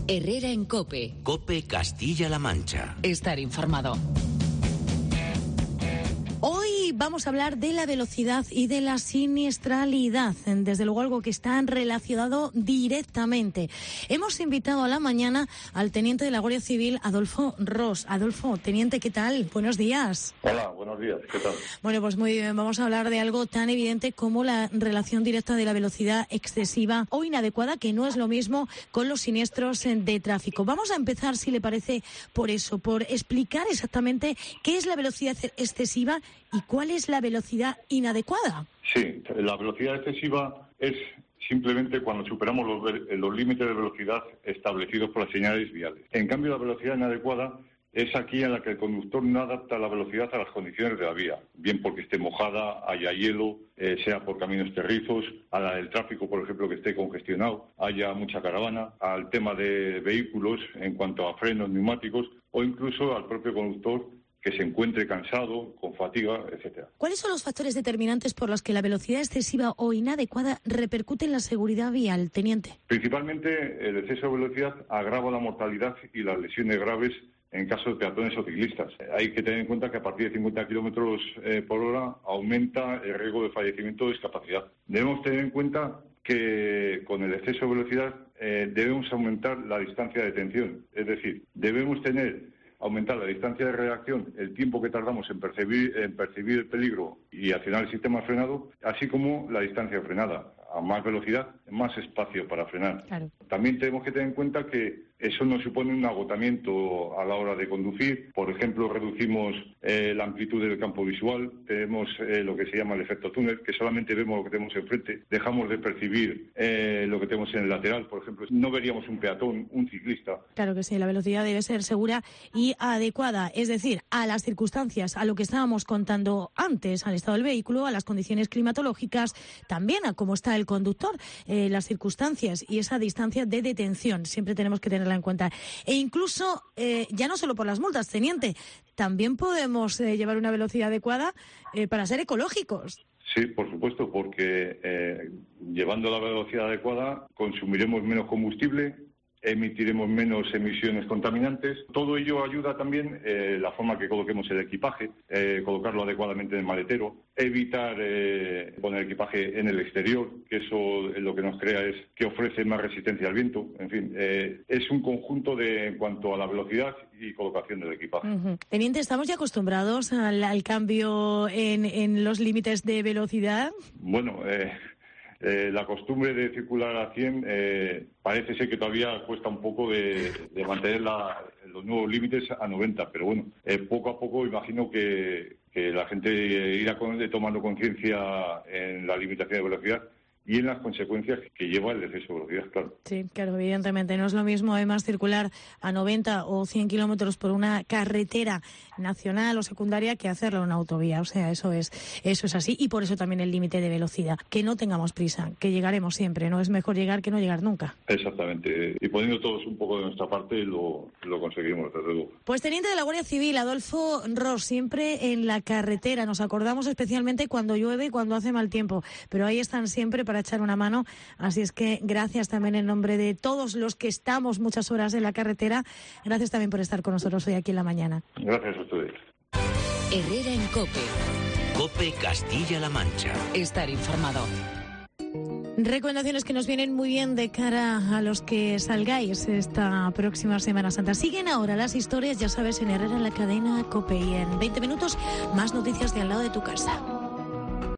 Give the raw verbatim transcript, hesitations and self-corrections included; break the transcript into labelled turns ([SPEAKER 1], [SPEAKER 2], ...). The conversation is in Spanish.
[SPEAKER 1] Herrera en COPE.
[SPEAKER 2] COPE Castilla-La Mancha.
[SPEAKER 1] Estar informado.
[SPEAKER 3] Hoy vamos a hablar de la velocidad y de la siniestralidad, desde luego algo que está relacionado directamente. Hemos invitado a la mañana al teniente de la Guardia Civil, Adolfo Ros. Adolfo, teniente, ¿qué tal? Buenos días.
[SPEAKER 4] Hola, buenos días, ¿qué tal?
[SPEAKER 3] Bueno, pues muy bien, vamos a hablar de algo tan evidente como la relación directa de la velocidad excesiva o inadecuada, que no es lo mismo con los siniestros de tráfico. Vamos a empezar, si le parece, por eso, por explicar exactamente qué es la velocidad excesiva y cuál es la velocidad inadecuada.
[SPEAKER 4] Sí, la velocidad excesiva es simplemente cuando superamos los, los límites de velocidad establecidos por las señales viales. En cambio, la velocidad inadecuada es aquí en la que el conductor no adapta la velocidad a las condiciones de la vía, bien porque esté mojada, haya hielo, eh, sea por caminos terrizos, a la del tráfico, por ejemplo, que esté congestionado, haya mucha caravana, al tema de vehículos en cuanto a frenos, neumáticos, o incluso al propio conductor que se encuentre cansado, con fatiga, etcétera.
[SPEAKER 3] ¿Cuáles son los factores determinantes por los que la velocidad excesiva o inadecuada repercute en la seguridad vial, teniente?
[SPEAKER 4] Principalmente, el exceso de velocidad agrava la mortalidad y las lesiones graves en caso de peatones o ciclistas. Hay que tener en cuenta que a partir de cincuenta kilómetros eh, por hora aumenta el riesgo de fallecimiento o discapacidad. Debemos tener en cuenta que con el exceso de velocidad eh, debemos aumentar la distancia de detención. Es decir, debemos tener aumentar la distancia de reacción, el tiempo que tardamos en percibir, en percibir el peligro y accionar el sistema frenado, así como la distancia frenada. A más velocidad, más espacio para frenar. Claro. También tenemos que tener en cuenta que eso nos supone un agotamiento a la hora de conducir. Por ejemplo, reducimos eh, la amplitud del campo visual, tenemos eh, lo que se llama el efecto túnel, que solamente vemos lo que tenemos enfrente, dejamos de percibir eh, lo que tenemos en el lateral. Por ejemplo, no veríamos un peatón, un ciclista.
[SPEAKER 3] Claro que sí, la velocidad debe ser segura y adecuada, es decir, a las circunstancias, a lo que estábamos contando antes, al estado del vehículo, a las condiciones climatológicas, también a cómo está el conductor, eh, las circunstancias y esa distancia de detención. Siempre tenemos que tenerla en cuenta. E incluso, eh, ya no solo por las multas, teniente, también podemos eh, llevar una velocidad adecuada eh, para ser ecológicos.
[SPEAKER 4] Sí, por supuesto, porque eh, llevando la velocidad adecuada consumiremos menos combustible, emitiremos menos emisiones contaminantes. Todo ello ayuda también eh, la forma que coloquemos el equipaje, eh, colocarlo adecuadamente en el maletero, evitar eh, poner equipaje en el exterior, que eso lo que nos crea es que ofrece más resistencia al viento. En fin, eh, es un conjunto de en cuanto a la velocidad y colocación del equipaje. Uh-huh.
[SPEAKER 3] Teniente, ¿estamos ya acostumbrados al, al cambio en, en los límites de velocidad?
[SPEAKER 4] Bueno, eh... Eh, la costumbre de circular a cien eh, parece ser que todavía cuesta un poco de, de mantener la, los nuevos límites a noventa, pero bueno, eh, poco a poco imagino que, que la gente irá con, tomando conciencia en la limitación de velocidad y en las consecuencias que lleva el exceso de velocidad, claro.
[SPEAKER 3] Sí, claro, evidentemente. No es lo mismo, además, circular a noventa o cien kilómetros por una carretera nacional o secundaria que hacerlo en una autovía. O sea, eso es eso es así. Y por eso también el límite de velocidad. Que no tengamos prisa, que llegaremos siempre. No es mejor llegar que no llegar nunca.
[SPEAKER 4] Exactamente. Y poniendo todos un poco de nuestra parte, lo, lo conseguimos, desde luego.
[SPEAKER 3] Pues teniente de la Guardia Civil, Adolfo Ros, siempre en la carretera. Nos acordamos especialmente cuando llueve y cuando hace mal tiempo. Pero ahí están siempre para echar una mano, así es que gracias también en nombre de todos los que estamos muchas horas en la carretera, gracias también por estar con nosotros hoy aquí en la mañana.
[SPEAKER 4] Gracias a ustedes.
[SPEAKER 1] Herrera en COPE.
[SPEAKER 2] COPE Castilla-La Mancha.
[SPEAKER 1] Estar informado.
[SPEAKER 3] Recomendaciones que nos vienen muy bien de cara a los que salgáis esta próxima Semana Santa. Siguen ahora las historias, ya sabes, en Herrera en la cadena COPE, y en veinte minutos más noticias de al lado de tu casa.